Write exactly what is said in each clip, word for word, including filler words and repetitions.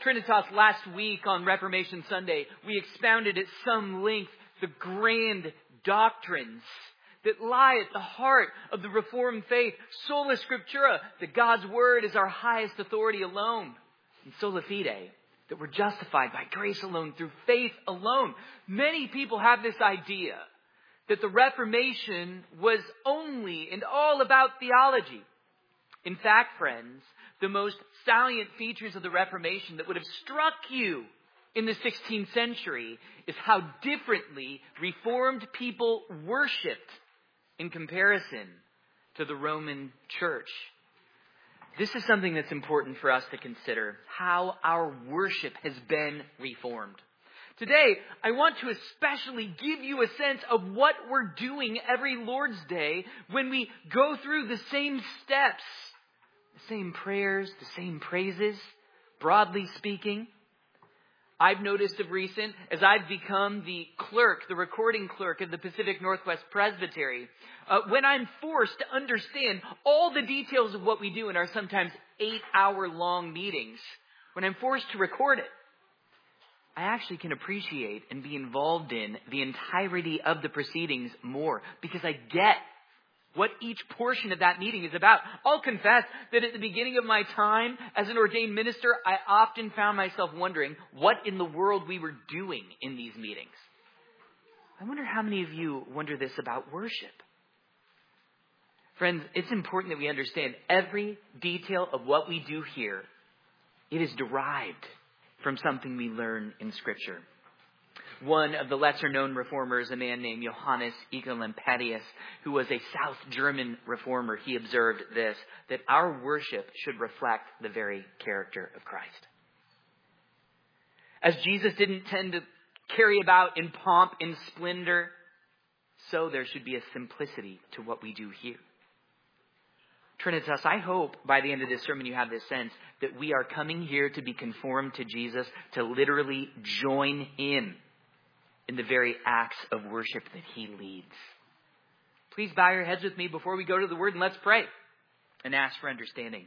Trinitas, last week on Reformation Sunday, we expounded at some length the grand doctrines that lie at the heart of the Reformed faith. Sola Scriptura, that God's Word is our highest authority alone. And sola fide, that we're justified by grace alone, through faith alone. Many people have this idea that the Reformation was only and all about theology. In fact, friends, the most salient features of the Reformation that would have struck you in the sixteenth century is how differently Reformed people worshipped in comparison to the Roman Church. This is something that's important for us to consider, how our worship has been reformed. Today, I want to especially give you a sense of what we're doing every Lord's Day when we go through the same steps, the same prayers, the same praises, broadly speaking. I've noticed of recent, as I've become the clerk, the recording clerk of the Pacific Northwest Presbytery, uh, when I'm forced to understand all the details of what we do in our sometimes eight-hour-long meetings, when I'm forced to record it, I actually can appreciate and be involved in the entirety of the proceedings more because I get what each portion of that meeting is about. I'll confess that at the beginning of my time as an ordained minister, I often found myself wondering what in the world we were doing in these meetings. I wonder how many of you wonder this about worship. Friends, it's important that we understand every detail of what we do here. It is derived from something we learn in Scripture. One of the lesser-known reformers, a man named Johannes Ecolampadius, who was a South German reformer, he observed this, that our worship should reflect the very character of Christ. As Jesus didn't tend to carry about in pomp and splendor, so there should be a simplicity to what we do here. Trinitas, I hope by the end of this sermon you have this sense that we are coming here to be conformed to Jesus, to literally join in in the very acts of worship that he leads. Please bow your heads with me before we go to the Word and let's pray and ask for understanding.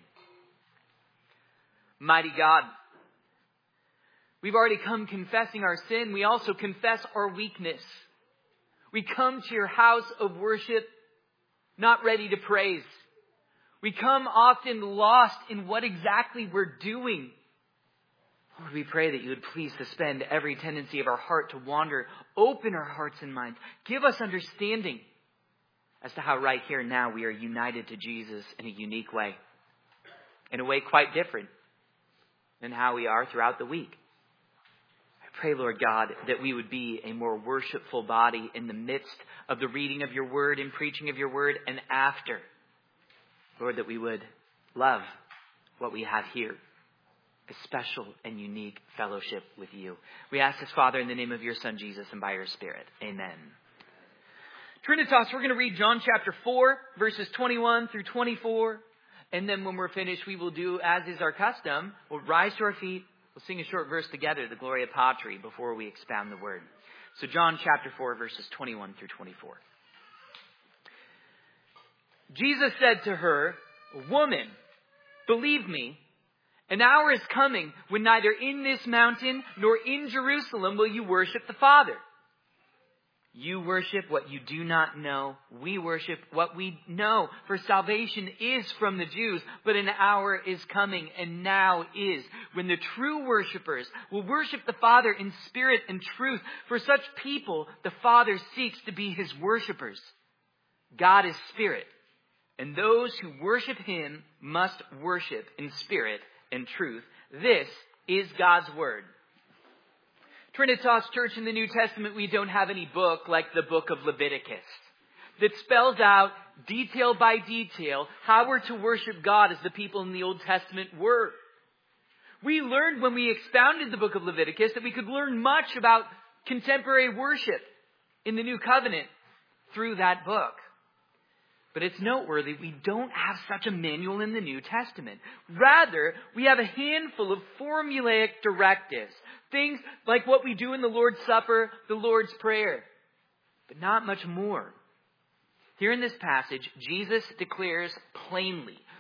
Mighty God, we've already come confessing our sin. We also confess our weakness. We come to your house of worship not ready to praise. We come often lost in what exactly we're doing. Lord, we pray that you would please suspend every tendency of our heart to wander. Open our hearts and minds. Give us understanding as to how right here now we are united to Jesus in a unique way. In a way quite different than how we are throughout the week. I pray, Lord God, that we would be a more worshipful body in the midst of the reading of your word and preaching of your word and after. Lord, that we would love what we have here. A special and unique fellowship with you. We ask this, Father, in the name of your Son, Jesus, and by your Spirit. Amen. Trinitas, we're going to read John chapter four, verses twenty-one through twenty-four. And then when we're finished, we will do, as is our custom, we'll rise to our feet. We'll sing a short verse together, the Gloria Patri, before we expound the word. So John chapter four, verses twenty-one through twenty-four. Jesus said to her, "Woman, believe me, an hour is coming when neither in this mountain nor in Jerusalem will you worship the Father. You worship what you do not know. We worship what we know. For salvation is from the Jews, but an hour is coming, and now is, when the true worshipers will worship the Father in spirit and truth. For such people, the Father seeks to be his worshipers. God is spirit, and those who worship him must worship in spirit and truth." This is God's word. Trinitas Church, in the New Testament, we don't have any book like the book of Leviticus that spells out detail by detail how we're to worship God as the people in the Old Testament were. We learned when we expounded the book of Leviticus that we could learn much about contemporary worship in the New Covenant through that book. But it's noteworthy we don't have such a manual in the New Testament. Rather, we have a handful of formulaic directives. Things like what we do in the Lord's Supper, the Lord's Prayer. But not much more. Here in this passage, Jesus declares plainly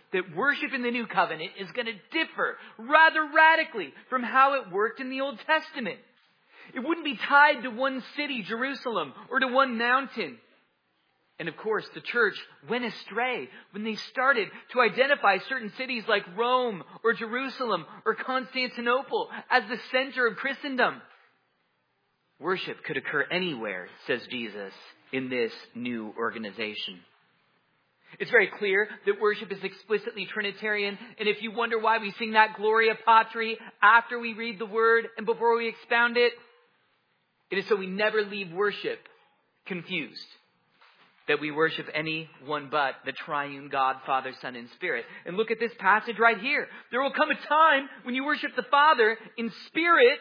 that worship in the New Covenant is going to differ rather radically from how it worked in the Old Testament. It wouldn't be tied to one city, Jerusalem, or to one mountain. And of course, the church went astray when they started to identify certain cities like Rome or Jerusalem or Constantinople as the center of Christendom. Worship could occur anywhere, says Jesus, in this new organization. It's very clear that worship is explicitly Trinitarian. And if you wonder why we sing that Gloria Patri after we read the word and before we expound it, it is so we never leave worship confused. That we worship any one but the triune God, Father, Son, and Spirit. And look at this passage right here. There will come a time when you worship the Father in spirit,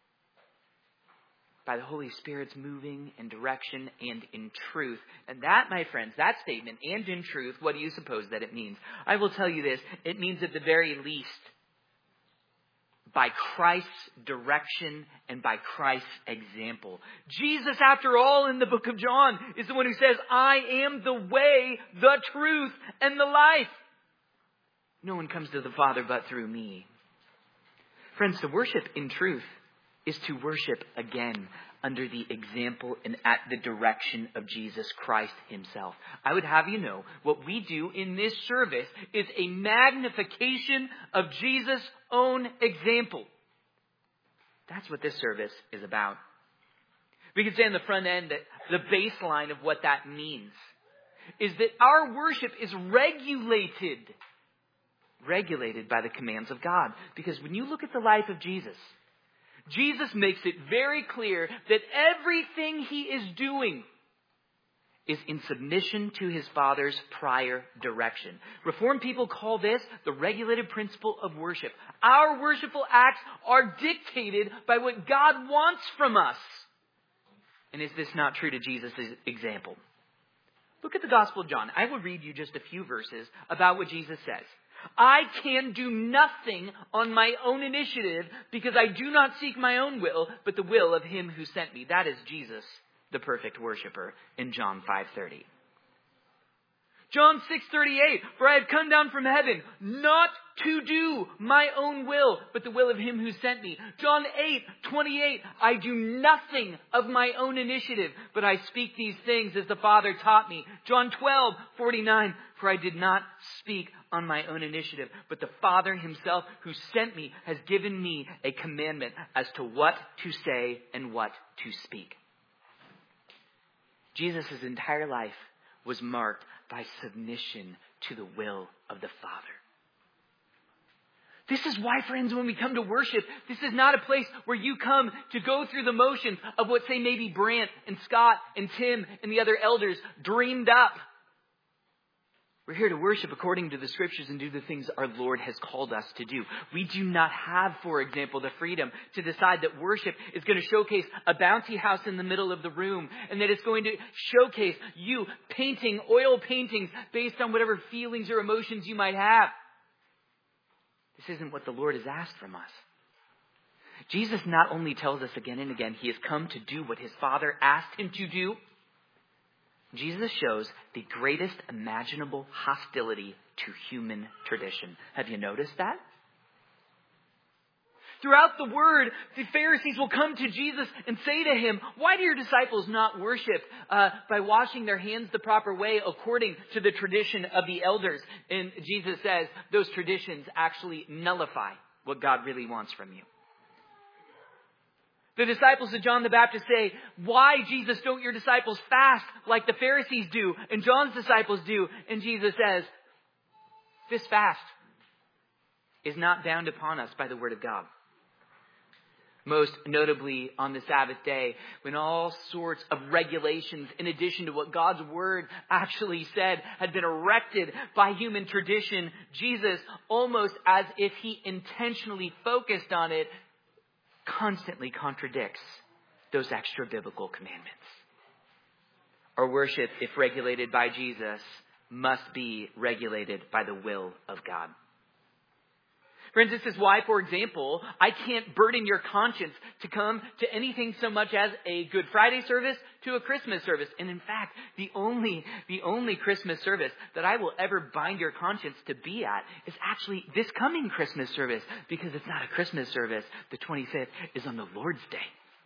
by the Holy Spirit's moving and direction and in truth. And that, my friends, that statement, and in truth, what do you suppose that it means? I will tell you this. It means at the very least, by Christ's direction and by Christ's example. Jesus, after all, in the book of John, is the one who says, I am the way, the truth, and the life. No one comes to the Father but through me. Friends, to worship in truth is to worship again under the example and at the direction of Jesus Christ himself. I would have you know, what we do in this service is a magnification of Jesus' own example. That's what this service is about. We can say on the front end that the baseline of what that means is that our worship is regulated, regulated by the commands of God. Because when you look at the life of Jesus, Jesus makes it very clear that everything he is doing is in submission to his Father's prior direction. Reformed people call this the regulated principle of worship. Our worshipful acts are dictated by what God wants from us. And is this not true to Jesus' example? Look at the Gospel of John. I will read you just a few verses about what Jesus says. I can do nothing on my own initiative because I do not seek my own will, but the will of him who sent me. That is Jesus, the perfect worshiper, in John five thirty. John six thirty-eight, for I have come down from heaven, not to do my own will, but the will of him who sent me. John eight twenty-eight, I do nothing of my own initiative, but I speak these things as the Father taught me. John twelve forty-nine, for I did not speak on my own initiative, but the Father himself who sent me has given me a commandment as to what to say and what to speak. Jesus' entire life was marked by submission to the will of the Father. This is why, friends, when we come to worship, this is not a place where you come to go through the motions of what, say, maybe Brant and Scott and Tim and the other elders dreamed up. We're here to worship according to the Scriptures and do the things our Lord has called us to do. We do not have, for example, the freedom to decide that worship is going to showcase a bouncy house in the middle of the room and that it's going to showcase you painting oil paintings based on whatever feelings or emotions you might have. This isn't what the Lord has asked from us. Jesus not only tells us again and again he has come to do what his Father asked him to do, Jesus shows the greatest imaginable hostility to human tradition. Have you noticed that? Throughout the word, the Pharisees will come to Jesus and say to him, why do your disciples not worship uh, by washing their hands the proper way according to the tradition of the elders? And Jesus says those traditions actually nullify what God really wants from you. The disciples of John the Baptist say, why, Jesus, don't your disciples fast like the Pharisees do and John's disciples do? And Jesus says, this fast is not bound upon us by the word of God. Most notably on the Sabbath day, when all sorts of regulations, in addition to what God's word actually said, had been erected by human tradition, Jesus, almost as if he intentionally focused on it, constantly contradicts those extra biblical commandments. Our worship, if regulated by Jesus, must be regulated by the will of God. Friends, this is why, for example, I can't burden your conscience to come to anything so much as a Good Friday service to a Christmas service. And in fact, the only, the only Christmas service that I will ever bind your conscience to be at is actually this coming Christmas service, because it's not a Christmas service. The twenty-fifth is on the Lord's Day.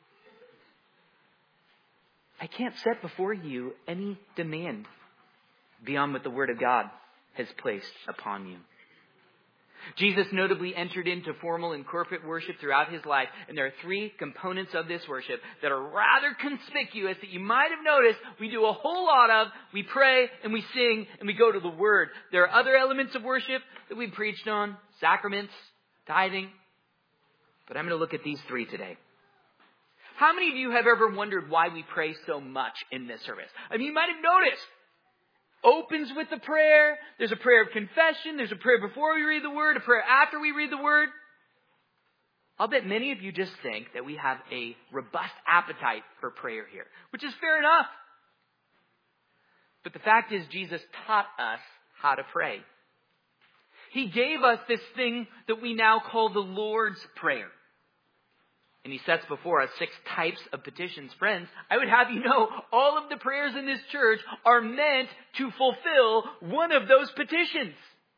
I can't set before you any demand beyond what the Word of God has placed upon you. Jesus notably entered into formal and corporate worship throughout his life, and there are three components of this worship that are rather conspicuous that you might have noticed we do a whole lot of. We pray and we sing and we go to the Word. There are other elements of worship that we preached on, sacraments, tithing, but I'm going to look at these three today. How many of you have ever wondered why we pray so much in this service? I mean, you might have noticed. Opens with a prayer. There's a prayer of confession. There's a prayer before we read the Word, a prayer after we read the Word. I'll bet many of you just think that we have a robust appetite for prayer here, which is fair enough. But the fact is, Jesus taught us how to pray. He gave us this thing that we now call the Lord's Prayer. And he sets before us six types of petitions. Friends, I would have you know, all of the prayers in this church are meant to fulfill one of those petitions.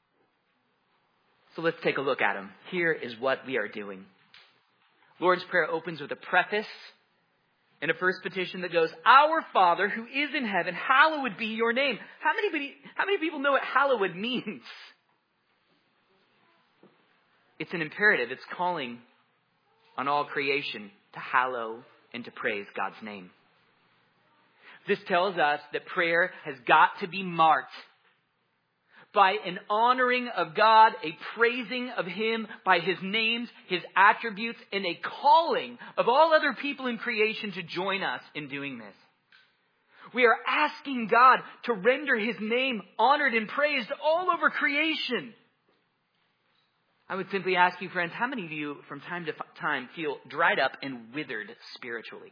So let's take a look at them. Here is what we are doing. Lord's Prayer opens with a preface and a first petition that goes, Our Father who is in heaven, hallowed be your name. How many, how many people know what hallowed means? It's an imperative. It's calling on all creation to hallow and to praise God's name. This tells us that prayer has got to be marked by an honoring of God, a praising of Him by His names, His attributes, and a calling of all other people in creation to join us in doing this. We are asking God to render His name honored and praised all over creation. I would simply ask you, friends, how many of you from time to time feel dried up and withered spiritually?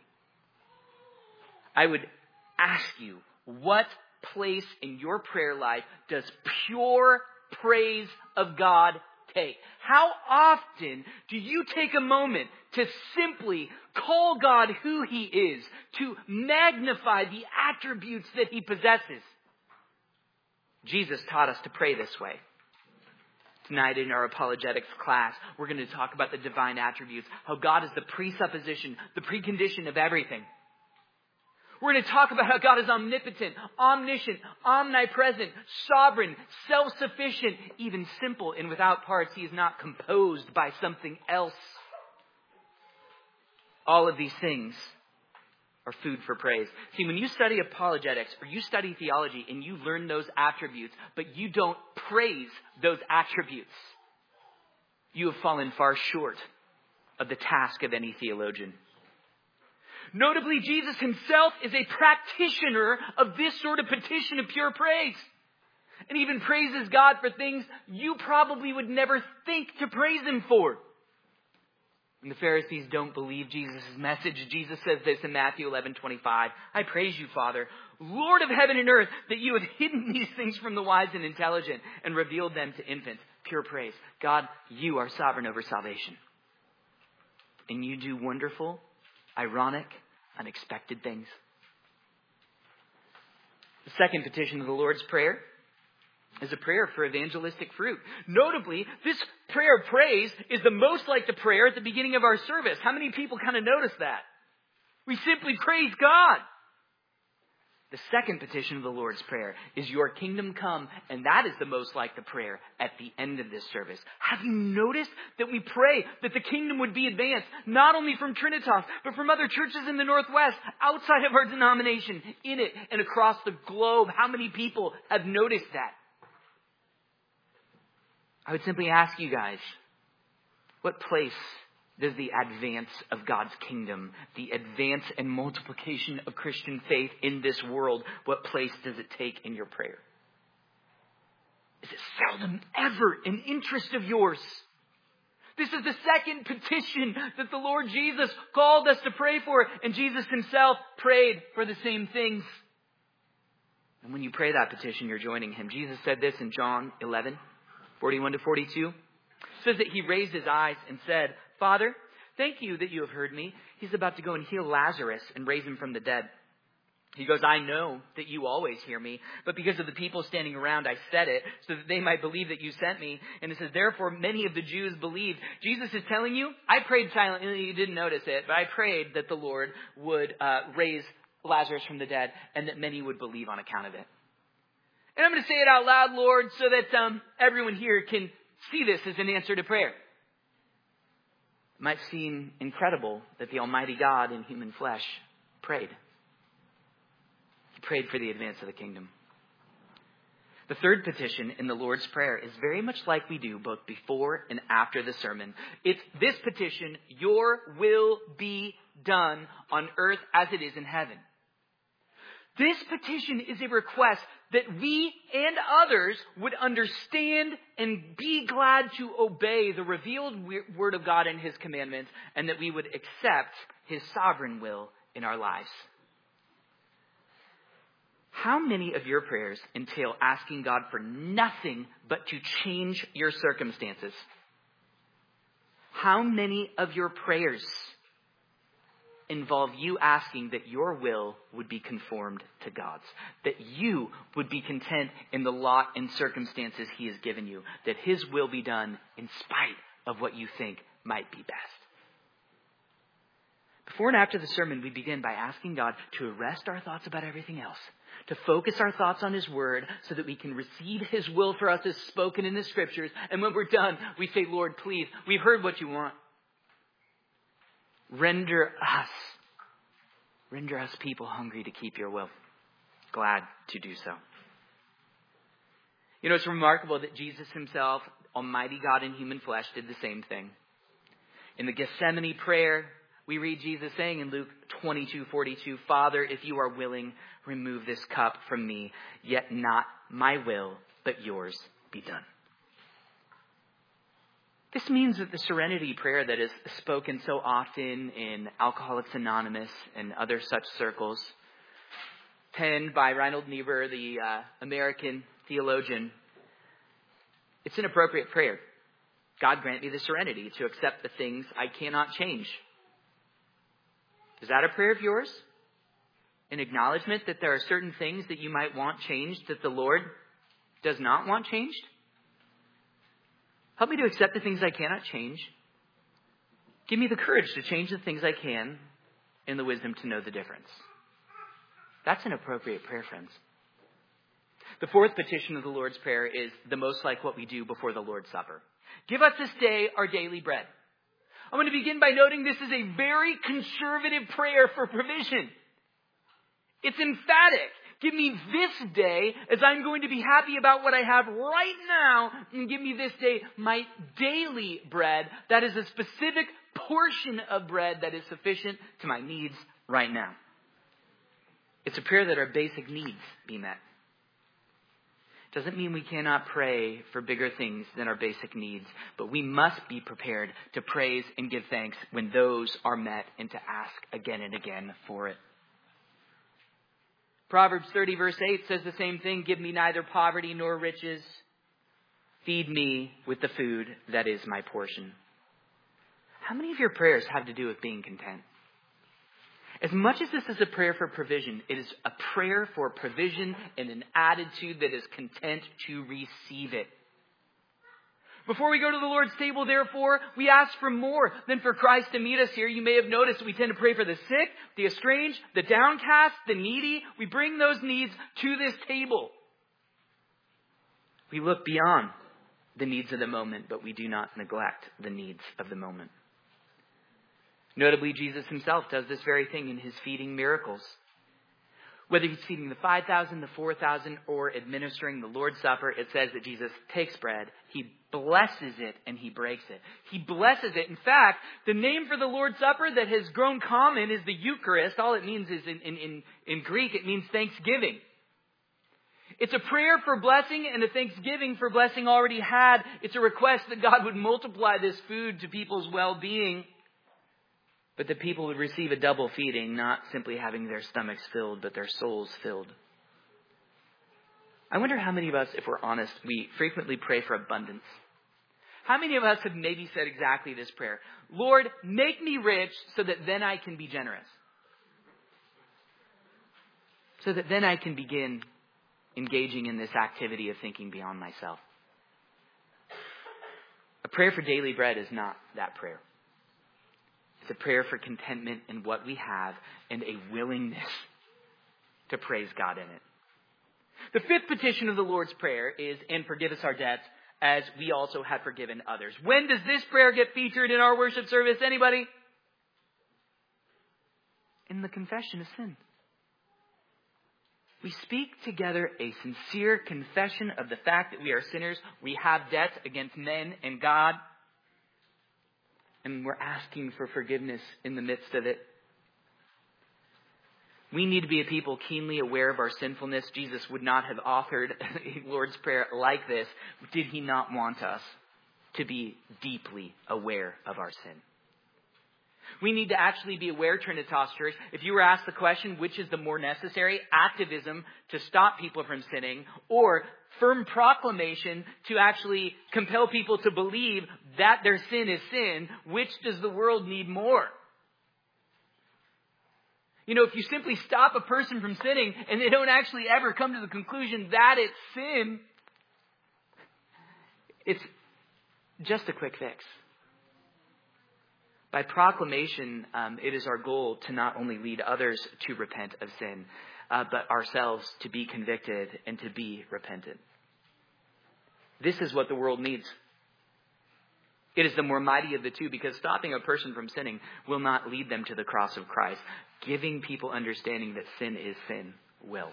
I would ask you, what place in your prayer life does pure praise of God take? How often do you take a moment to simply call God who He is, to magnify the attributes that He possesses? Jesus taught us to pray this way. Tonight in our apologetics class, we're going to talk about the divine attributes, how God is the presupposition, the precondition of everything. We're going to talk about how God is omnipotent, omniscient, omnipresent, sovereign, self-sufficient, even simple and without parts. He is not composed by something else. All of these things are food for praise. See, when you study apologetics or you study theology and you learn those attributes, but you don't praise those attributes, you have fallen far short of the task of any theologian. Notably, Jesus himself is a practitioner of this sort of petition of pure praise. And even praises God for things you probably would never think to praise Him for. And the Pharisees don't believe Jesus' message. Jesus says this in Matthew eleven twenty-five. I praise you, Father, Lord of heaven and earth, that you have hidden these things from the wise and intelligent and revealed them to infants. Pure praise. God, you are sovereign over salvation. And you do wonderful, ironic, unexpected things. The second petition of the Lord's Prayer is a prayer for evangelistic fruit. Notably, this prayer of praise is the most like the prayer at the beginning of our service. How many people kind of notice that? We simply praise God. The second petition of the Lord's Prayer is your kingdom come, and that is the most like the prayer at the end of this service. Have you noticed that we pray that the kingdom would be advanced, not only from Trinitas, but from other churches in the Northwest, outside of our denomination, in it, and across the globe? How many people have noticed that? I would simply ask you guys, what place does the advance of God's kingdom, the advance and multiplication of Christian faith in this world, what place does it take in your prayer? Is it seldom ever an interest of yours? This is the second petition that the Lord Jesus called us to pray for, and Jesus himself prayed for the same things. And when you pray that petition, you're joining him. Jesus said this in John eleven, forty-one to forty-two. It says that he raised his eyes and said, Father, thank you that you have heard me. He's about to go and heal Lazarus and raise him from the dead. He goes, I know that you always hear me, but because of the people standing around, I said it so that they might believe that you sent me. And it says, therefore, many of the Jews believed. Jesus is telling you, I prayed silently, you didn't notice it, but I prayed that the Lord would uh, raise Lazarus from the dead and that many would believe on account of it. And I'm going to say it out loud, Lord, so that um, everyone here can see this as an answer to prayer. It might seem incredible that the Almighty God in human flesh prayed. He prayed for the advance of the kingdom. The third petition in the Lord's Prayer is very much like we do both before and after the sermon. It's this petition, your will be done on earth as it is in heaven. This petition is a request that we and others would understand and be glad to obey the revealed word of God and his commandments, and that we would accept his sovereign will in our lives. How many of your prayers entail asking God for nothing but to change your circumstances? How many of your prayers involve you asking that your will would be conformed to God's, that you would be content in the lot and circumstances he has given you, that his will be done in spite of what you think might be best? Before and after the sermon, we begin by asking God to arrest our thoughts about everything else, to focus our thoughts on his word so that we can receive his will for us as spoken in the scriptures. And when we're done, we say, Lord, please, we've heard what you want. Render us, render us people hungry to keep your will. Glad to do so. You know, it's remarkable that Jesus himself, Almighty God in human flesh, did the same thing. In the Gethsemane prayer, we read Jesus saying in Luke twenty-two forty-two, Father, if you are willing, remove this cup from me, yet not my will, but yours be done. This means that the serenity prayer that is spoken so often in Alcoholics Anonymous and other such circles, penned by Reinhold Niebuhr, the uh, American theologian, it's an appropriate prayer. God grant me the serenity to accept the things I cannot change. Is that a prayer of yours? An acknowledgement that there are certain things that you might want changed that the Lord does not want changed? Help me to accept the things I cannot change. Give me the courage to change the things I can and the wisdom to know the difference. That's an appropriate prayer, friends. The fourth petition of the Lord's Prayer is the most like what we do before the Lord's Supper. Give us this day our daily bread. I'm going to begin by noting this is a very conservative prayer for provision. It's emphatic. Give me this day as I'm going to be happy about what I have right now, and give me this day my daily bread. That is a specific portion of bread that is sufficient to my needs right now. It's a prayer that our basic needs be met. Doesn't mean we cannot pray for bigger things than our basic needs, but we must be prepared to praise and give thanks when those are met and to ask again and again for it. Proverbs thirty verse eight says the same thing. Give me neither poverty nor riches. Feed me with the food that is my portion. How many of your prayers have to do with being content? As much as this is a prayer for provision, it is a prayer for provision and an attitude that is content to receive it. Before we go to the Lord's table, therefore, we ask for more than for Christ to meet us here. You may have noticed we tend to pray for the sick, the estranged, the downcast, the needy. We bring those needs to this table. We look beyond the needs of the moment, but we do not neglect the needs of the moment. Notably, Jesus himself does this very thing in his feeding miracles. Whether he's feeding the five thousand, the four thousand, or administering the Lord's Supper, it says that Jesus takes bread, he blesses it, and he breaks it. He blesses it. In fact, the name for the Lord's Supper that has grown common is the Eucharist. All it means is in, in, in, in Greek, it means thanksgiving. It's a prayer for blessing and a thanksgiving for blessing already had. It's a request that God would multiply this food to people's well-being, but that people would receive a double feeding, not simply having their stomachs filled, but their souls filled. I wonder how many of us, if we're honest, we frequently pray for abundance. How many of us have maybe said exactly this prayer? Lord, make me rich so that then I can be generous. So that then I can begin engaging in this activity of thinking beyond myself. A prayer for daily bread is not that prayer. It's a prayer for contentment in what we have and a willingness to praise God in it. The fifth petition of the Lord's Prayer is, and forgive us our debts as we also have forgiven others. When does this prayer get featured in our worship service? Anybody? In the confession of sin. We speak together a sincere confession of the fact that we are sinners. We have debts against men and God. And we're asking for forgiveness in the midst of it. We need to be a people keenly aware of our sinfulness. Jesus would not have authored a Lord's Prayer like this did he not want us to be deeply aware of our sin. We need to actually be aware, Trinitas Church, if you were asked the question, which is the more necessary, activism to stop people from sinning, or firm proclamation to actually compel people to believe that their sin is sin, which does the world need more? You know, if you simply stop a person from sinning and they don't actually ever come to the conclusion that it's sin, it's just a quick fix. By proclamation, um, it is our goal to not only lead others to repent of sin, uh, but ourselves to be convicted and to be repentant. This is what the world needs. It is the more mighty of the two, because stopping a person from sinning will not lead them to the cross of Christ. Giving people understanding that sin is sin will.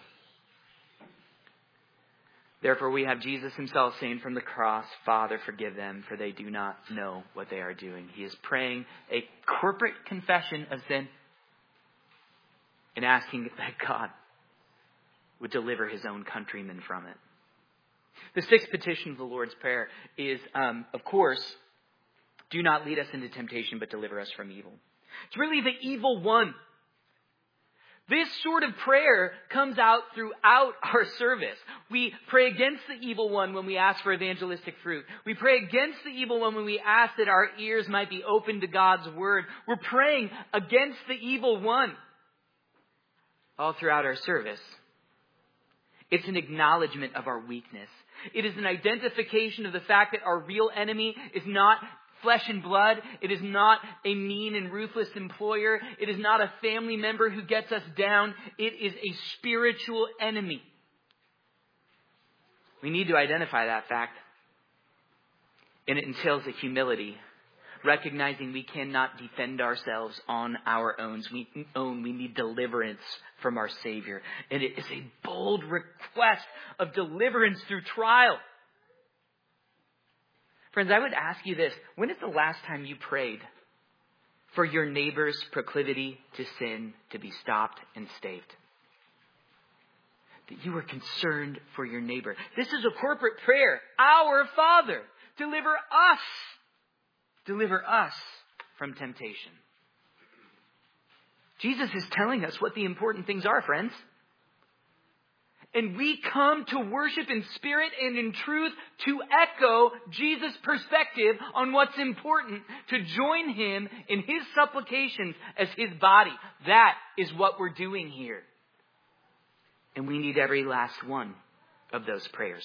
Therefore, we have Jesus himself saying from the cross, Father, forgive them, for they do not know what they are doing. He is praying a corporate confession of sin and asking that God would deliver his own countrymen from it. The sixth petition of the Lord's Prayer is, um, of course, do not lead us into temptation, but deliver us from evil. It's really the evil one. This sort of prayer comes out throughout our service. We pray against the evil one when we ask for evangelistic fruit. We pray against the evil one when we ask that our ears might be open to God's word. We're praying against the evil one all throughout our service. It's an acknowledgement of our weakness. It is an identification of the fact that our real enemy is not flesh and blood. It is not a mean and ruthless employer. It is not a family member who gets us down. It is a spiritual enemy. We need to identify that fact. And it entails a humility, recognizing we cannot defend ourselves on our own. We, own. we need deliverance from our Savior. And it is a bold request of deliverance through trial. Friends, I would ask you this. When is the last time you prayed for your neighbor's proclivity to sin to be stopped and staved? That you were concerned for your neighbor. This is a corporate prayer. Our Father, deliver us. Deliver us from temptation. Jesus is telling us what the important things are, friends. And we come to worship in spirit and in truth to echo Jesus' perspective on what's important, to join him in his supplications as his body. That is what we're doing here. And we need every last one of those prayers.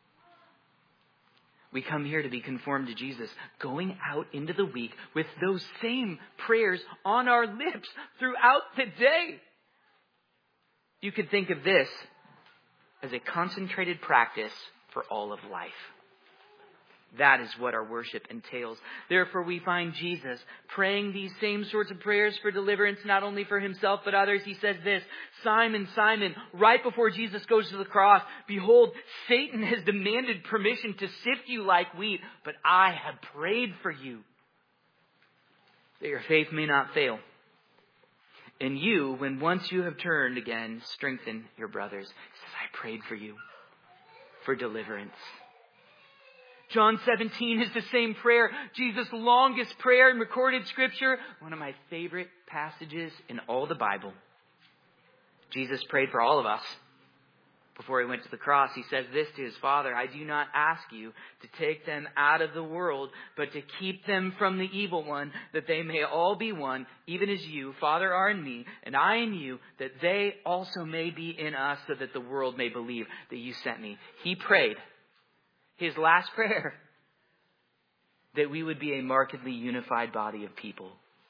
We come here to be conformed to Jesus, going out into the week with those same prayers on our lips throughout the day. You could think of this as a concentrated practice for all of life. That is what our worship entails. Therefore, we find Jesus praying these same sorts of prayers for deliverance, not only for himself, but others. He says this, Simon, Simon, right before Jesus goes to the cross, behold, Satan has demanded permission to sift you like wheat, but I have prayed for you that your faith may not fail. And you, when once you have turned again, strengthen your brothers. He says, I prayed for you for deliverance. John seventeen is the same prayer. Jesus' longest prayer in recorded scripture. One of my favorite passages in all the Bible. Jesus prayed for all of us. Before he went to the cross, he says this to his Father, I do not ask you to take them out of the world, but to keep them from the evil one, that they may all be one, even as you, Father, are in me, and I in you, that they also may be in us, so that the world may believe that you sent me. He prayed his last prayer that we would be a markedly unified body of people.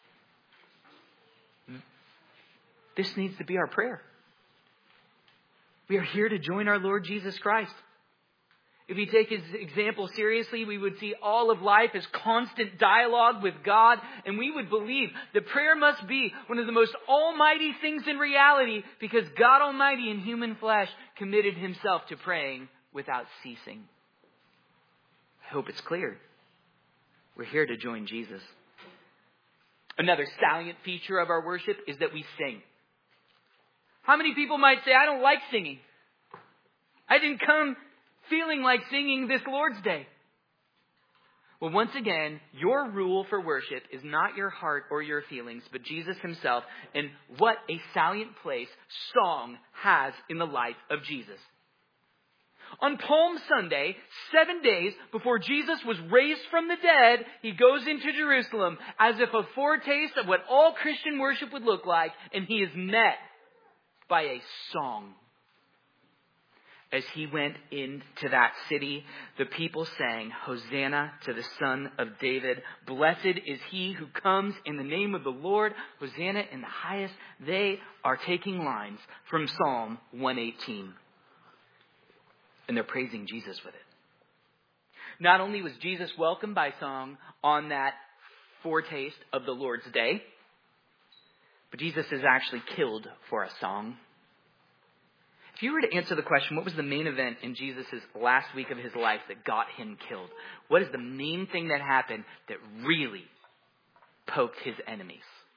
This needs to be our prayer. We are here to join our Lord Jesus Christ. If we take his example seriously, we would see all of life as constant dialogue with God, and we would believe that prayer must be one of the most almighty things in reality, because God Almighty in human flesh committed himself to praying without ceasing. I hope it's clear. We're here to join Jesus. Another salient feature of our worship is that we sing. How many people might say, I don't like singing. I didn't come feeling like singing this Lord's Day. Well, once again, your rule for worship is not your heart or your feelings, but Jesus himself. And what a salient place song has in the life of Jesus. On Palm Sunday, seven days before Jesus was raised from the dead, he goes into Jerusalem as if a foretaste of what all Christian worship would look like, and he is met by a song. As he went into that city, the people sang, Hosanna to the Son of David. Blessed is he who comes in the name of the Lord. Hosanna in the highest. They are taking lines from Psalm one eighteen. And they're praising Jesus with it. Not only was Jesus welcomed by song on that foretaste of the Lord's Day, but Jesus is actually killed for a song. If you were to answer the question, what was the main event in Jesus' last week of his life that got him killed? What is the main thing that happened that really poked his enemies?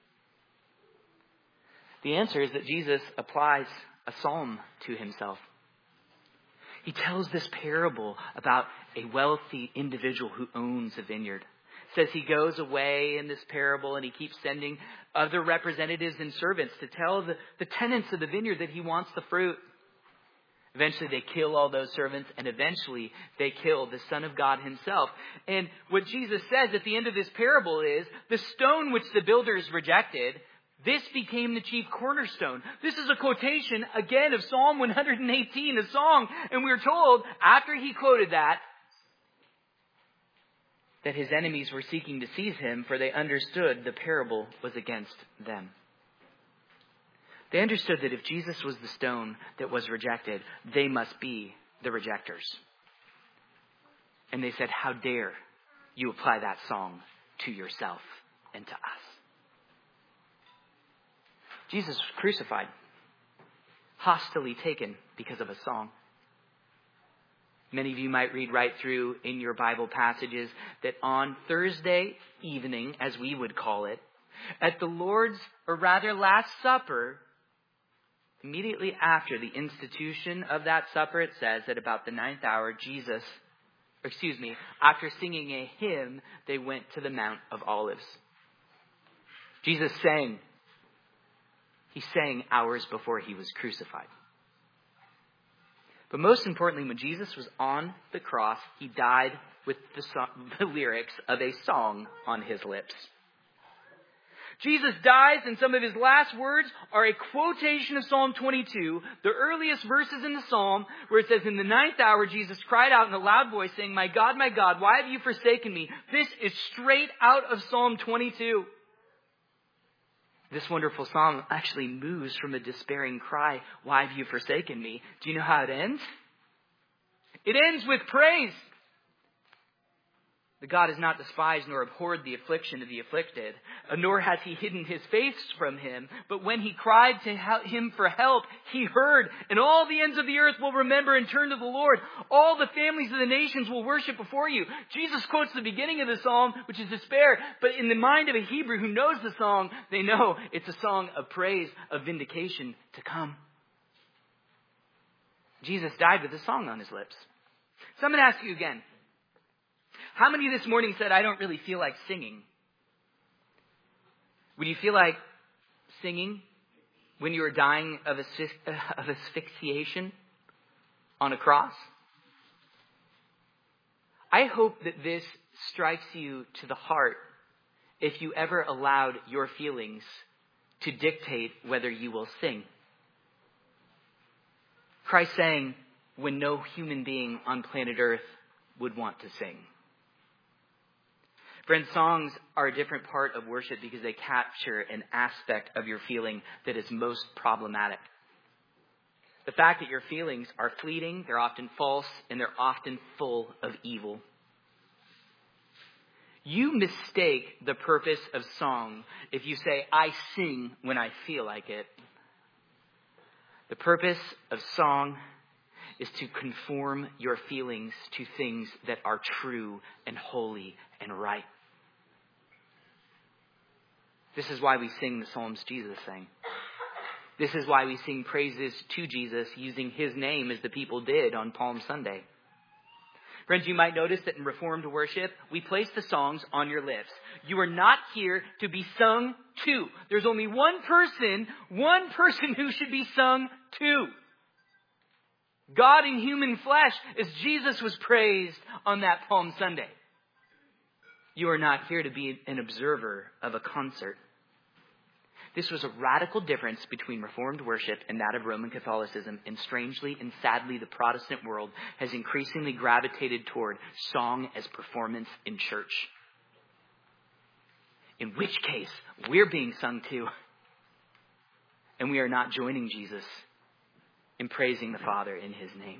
The answer is that Jesus applies a psalm to himself. He tells this parable about a wealthy individual who owns a vineyard. It says he goes away in this parable and he keeps sending other representatives and servants to tell the, the tenants of the vineyard that he wants the fruit. Eventually they kill all those servants, and eventually they kill the Son of God himself. And what Jesus says at the end of this parable is, the stone which the builders rejected, this became the chief cornerstone. This is a quotation, again, of Psalm one eighteen, a song. And we're told, after he quoted that, that his enemies were seeking to seize him, for they understood the parable was against them. They understood that if Jesus was the stone that was rejected, they must be the rejectors. And they said, how dare you apply that song to yourself and to us? Jesus was crucified, hostilely taken because of a song. Many of you might read right through in your Bible passages that on Thursday evening, as we would call it, at the Lord's, or rather Last Supper, immediately after the institution of that supper, it says at about the ninth hour, Jesus, excuse me, after singing a hymn, they went to the Mount of Olives. Jesus sang. He sang hours before he was crucified. But most importantly, when Jesus was on the cross, he died with the, song, the lyrics of a song on his lips. Jesus dies, and some of his last words are a quotation of Psalm twenty-two, the earliest verses in the Psalm, where it says, in the ninth hour, Jesus cried out in a loud voice, saying, my God, my God, why have you forsaken me? This is straight out of Psalm twenty-two. This wonderful psalm actually moves from a despairing cry, why have you forsaken me? Do you know how it ends? It ends with praise. The God has not despised nor abhorred the affliction of the afflicted, nor has he hidden his face from him. But when he cried to him for help, he heard, and all the ends of the earth will remember and turn to the Lord. All the families of the nations will worship before you. Jesus quotes the beginning of the psalm, which is despair. But in the mind of a Hebrew who knows the song, they know it's a song of praise, of vindication to come. Jesus died with a song on his lips. So I'm going to ask you again. How many this morning said, I don't really feel like singing? Would you feel like singing when you were dying of, asphy- of asphyxiation? on a cross. I hope that this strikes you to the heart if you ever allowed your feelings to dictate whether you will sing. Christ sang when no human being on planet Earth would want to sing. Friends, songs are a different part of worship because they capture an aspect of your feeling that is most problematic. The fact that your feelings are fleeting, they're often false, and they're often full of evil. You mistake the purpose of song if you say, I sing when I feel like it. The purpose of song is to conform your feelings to things that are true and holy and right. This is why we sing the Psalms Jesus sang. This is why we sing praises to Jesus using his name as the people did on Palm Sunday. Friends, you might notice that in Reformed worship, we place the songs on your lips. You are not here to be sung to. There's only one person, one person who should be sung to. God in human flesh, as Jesus was praised on that Palm Sunday. You are not here to be an observer of a concert. This was a radical difference between Reformed worship and that of Roman Catholicism, and strangely and sadly, the Protestant world has increasingly gravitated toward song as performance in church. In which case, we're being sung to, and we are not joining Jesus in praising the Father in his name.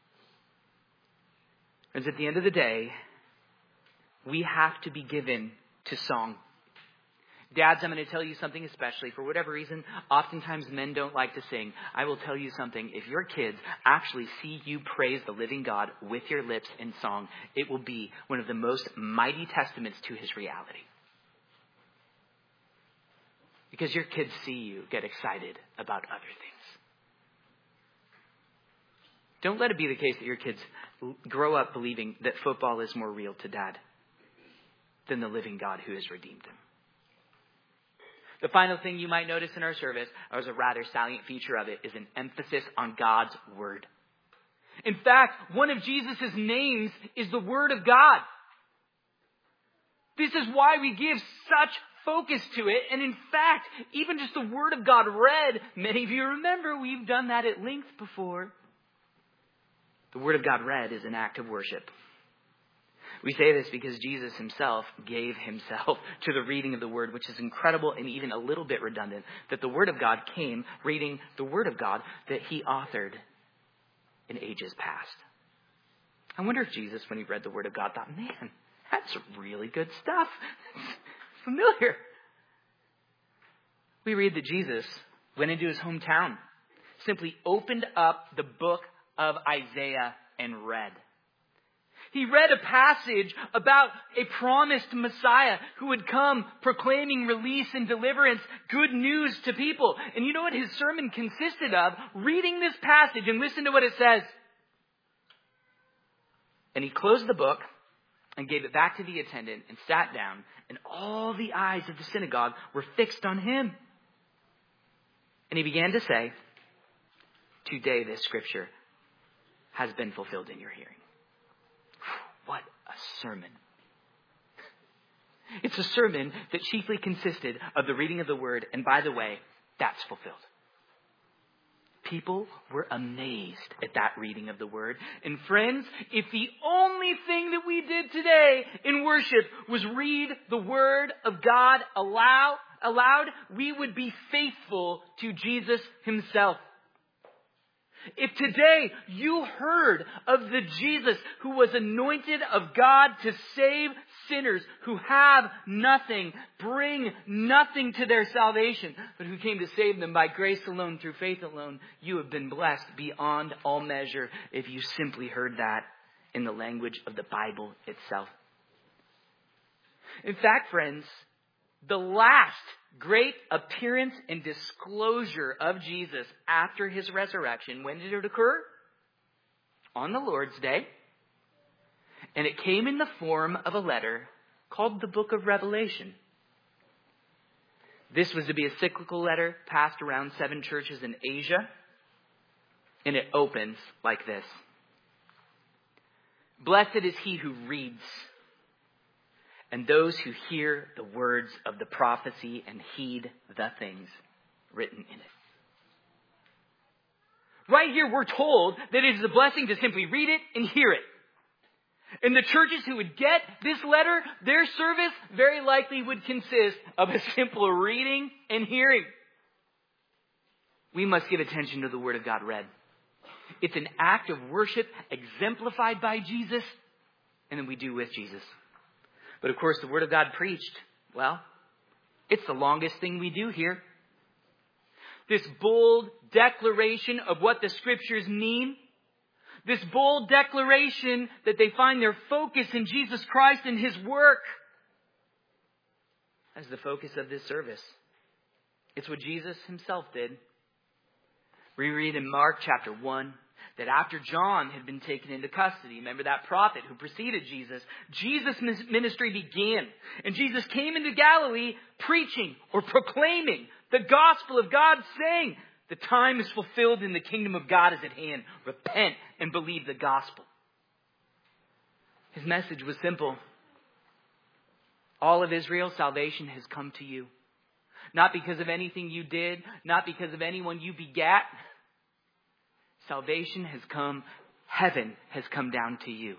Friends, at the end of the day, we have to be given to song. Dads, I'm going to tell you something especially. For whatever reason, oftentimes men don't like to sing. I will tell you something. If your kids actually see you praise the living God with your lips in song, it will be one of the most mighty testaments to his reality. Because your kids see you get excited about other things. Don't let it be the case that your kids grow up believing that football is more real to dad than the living God who has redeemed them. The final thing you might notice in our service, or as a rather salient feature of it, is an emphasis on God's word. In fact, one of Jesus' names is the Word of God. This is why we give such focus to it. And in fact, even just the Word of God read, many of you remember we've done that at length before. The Word of God read is an act of worship. We say this because Jesus himself gave himself to the reading of the word, which is incredible and even a little bit redundant, that the word of God came reading the word of God that he authored in ages past. I wonder if Jesus, when he read the word of God, thought, man, that's really good stuff. It's familiar. We read that Jesus went into his hometown, simply opened up the book of Isaiah and read. He read a passage about a promised Messiah who would come proclaiming release and deliverance, good news to people. And you know what his sermon consisted of? Reading this passage, and listen to what it says. And he closed the book and gave it back to the attendant and sat down, and all the eyes of the synagogue were fixed on him. And he began to say, today this scripture has been fulfilled in your hearing. What a sermon. It's a sermon that chiefly consisted of the reading of the word. And by the way, that's fulfilled. People were amazed at that reading of the word. And friends, if the only thing that we did today in worship was read the word of God aloud, aloud, we would be faithful to Jesus himself. If today you heard of the Jesus who was anointed of God to save sinners who have nothing, bring nothing to their salvation, but who came to save them by grace alone, through faith alone, you have been blessed beyond all measure if you simply heard that in the language of the Bible itself. In fact, friends, the last great appearance and disclosure of Jesus after his resurrection, when did it occur? On the Lord's Day. And it came in the form of a letter called the Book of Revelation. This was to be a cyclical letter passed around seven churches in Asia. And it opens like this. Blessed is he who reads, and those who hear the words of the prophecy and heed the things written in it. Right here, we're told that it is a blessing to simply read it and hear it. And the churches who would get this letter, their service very likely would consist of a simple reading and hearing. We must give attention to the Word of God read. It's an act of worship exemplified by Jesus, and then we do with Jesus. But of course, the Word of God preached, well, it's the longest thing we do here. This bold declaration of what the Scriptures mean, this bold declaration that they find their focus in Jesus Christ and His work, as the focus of this service. It's what Jesus Himself did. We read in Mark chapter one that after John had been taken into custody, remember that prophet who preceded Jesus, Jesus' ministry began. And Jesus came into Galilee preaching or proclaiming the gospel of God, saying, the time is fulfilled and the kingdom of God is at hand. Repent and believe the gospel. His message was simple. All of Israel, salvation has come to you. Not because of anything you did, not because of anyone you begat. Salvation has come. Heaven has come down to you.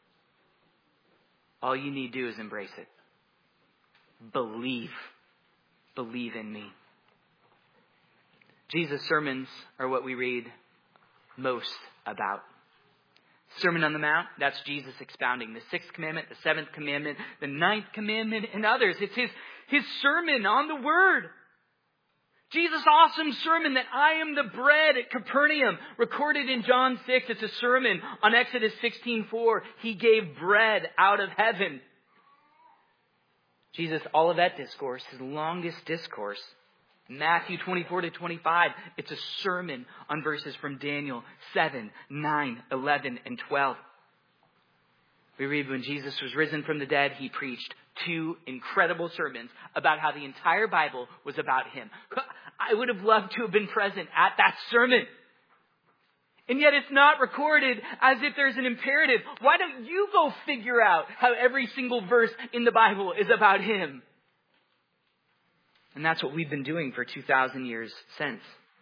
All you need to do is embrace it. Believe. Believe in me. Jesus' sermons are what we read most about. Sermon on the Mount, that's Jesus expounding the sixth commandment, the seventh commandment, the ninth commandment, and others. It's his, his sermon on the Word. Jesus' awesome sermon that I am the bread at Capernaum, recorded in John six. It's a sermon on Exodus sixteen four. He gave bread out of heaven. Jesus' Olivet Discourse, his longest discourse. Matthew twenty-four to twenty-five, it's a sermon on verses from Daniel seven, nine, eleven, and twelve. We read when Jesus was risen from the dead, he preached two incredible sermons about how the entire Bible was about him. I would have loved to have been present at that sermon. And yet it's not recorded as if there's an imperative. Why don't you go figure out how every single verse in the Bible is about him? And that's what we've been doing for two thousand years since.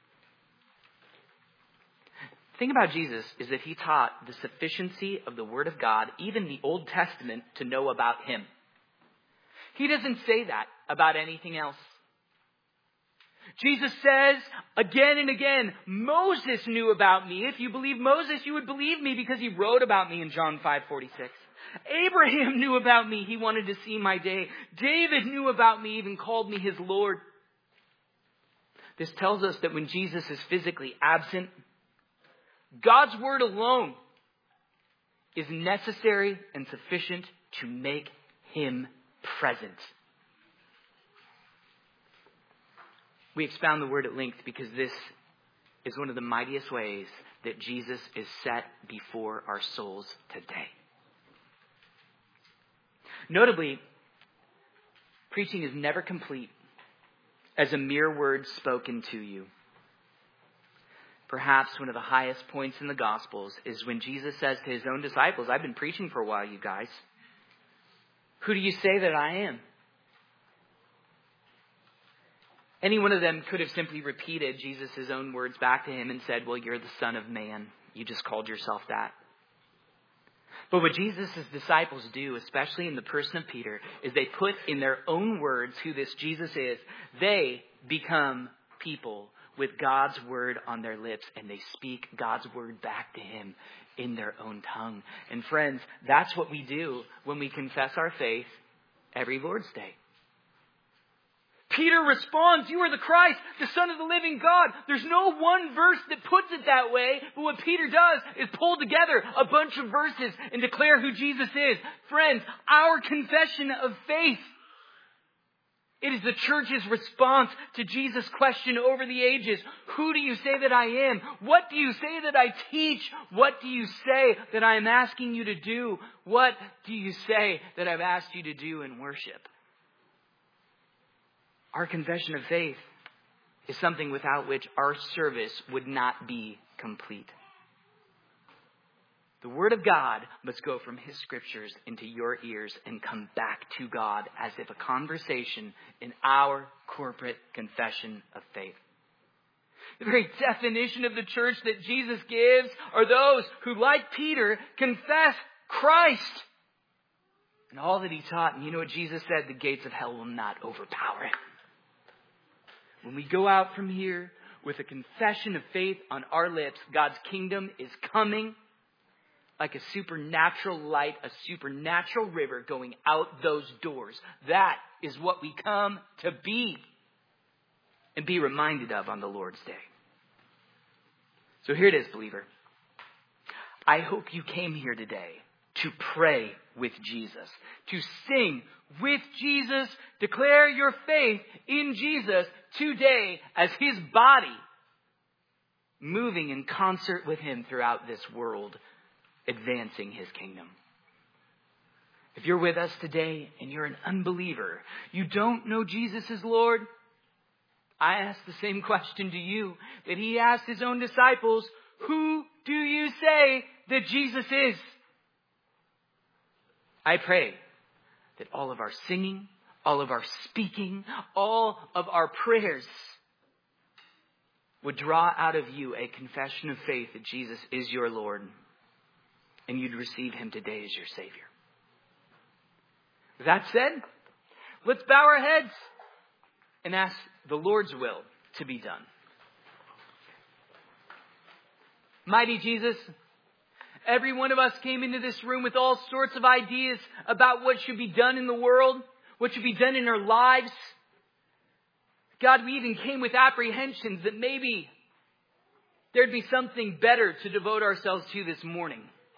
The thing about Jesus is that he taught the sufficiency of the Word of God, even the Old Testament, to know about him. He doesn't say that about anything else. Jesus says again and again, Moses knew about me. If you believe Moses, you would believe me because he wrote about me in John five forty-six. Abraham knew about me. He wanted to see my day. David knew about me, even called me his Lord. This tells us that when Jesus is physically absent, God's Word alone is necessary and sufficient to make him present. We expound the Word at length because this is one of the mightiest ways that Jesus is set before our souls today. Notably, preaching is never complete as a mere word spoken to you. Perhaps one of the highest points in the Gospels is when Jesus says to his own disciples, I've been preaching for a while, you guys. Who do you say that I am? Any one of them could have simply repeated Jesus' own words back to him and said, well, you're the Son of Man. You just called yourself that. But what Jesus' disciples do, especially in the person of Peter, is they put in their own words who this Jesus is. They become people with God's word on their lips, and they speak God's word back to him in their own tongue. And friends, that's what we do when we confess our faith every Lord's Day. Peter responds, you are the Christ, the Son of the living God. There's no one verse that puts it that way, but what Peter does is pull together a bunch of verses and declare who Jesus is. Friends, our confession of faith, it is the church's response to Jesus' question over the ages. Who do you say that I am? What do you say that I teach? What do you say that I am asking you to do? What do you say that I've asked you to do in worship? Our confession of faith is something without which our service would not be complete. The Word of God must go from His Scriptures into your ears and come back to God as if a conversation in our corporate confession of faith. The very definition of the church that Jesus gives are those who, like Peter, confess Christ and all that He taught. And you know what Jesus said? The gates of hell will not overpower it. When we go out from here with a confession of faith on our lips, God's kingdom is coming like a supernatural light, a supernatural river going out those doors. That is what we come to be and be reminded of on the Lord's Day. So here it is, believer. I hope you came here today to pray with Jesus, to sing with Jesus, declare your faith in Jesus today as His body, moving in concert with Him throughout this world, advancing His kingdom. If you're with us today and you're an unbeliever, you don't know Jesus as Lord, I ask the same question to you that He asked His own disciples. Who do you say that Jesus is? I pray that all of our singing, all of our speaking, all of our prayers would draw out of you a confession of faith that Jesus is your Lord, and you'd receive Him today as your Savior. With that said, let's bow our heads and ask the Lord's will to be done. Mighty Jesus, every one of us came into this room with all sorts of ideas about what should be done in the world, what should be done in our lives. God, we even came with apprehensions that maybe there'd be something better to devote ourselves to this morning.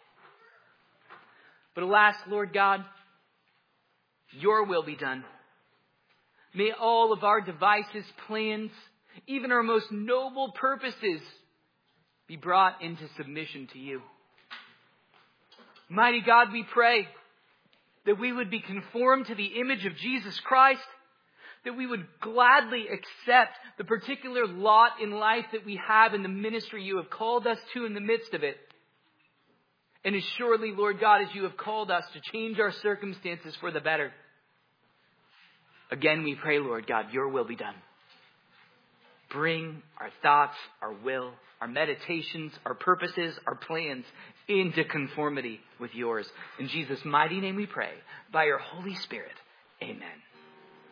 But alas, Lord God, your will be done. May all of our devices, plans, even our most noble purposes be brought into submission to you. Mighty God, we pray that we would be conformed to the image of Jesus Christ, that we would gladly accept the particular lot in life that we have in the ministry you have called us to in the midst of it. And as surely, Lord God, as you have called us to change our circumstances for the better. Again, we pray, Lord God, your will be done. Bring our thoughts, our will, our meditations, our purposes, our plans into conformity with yours. In Jesus' mighty name we pray. By your Holy Spirit. Amen.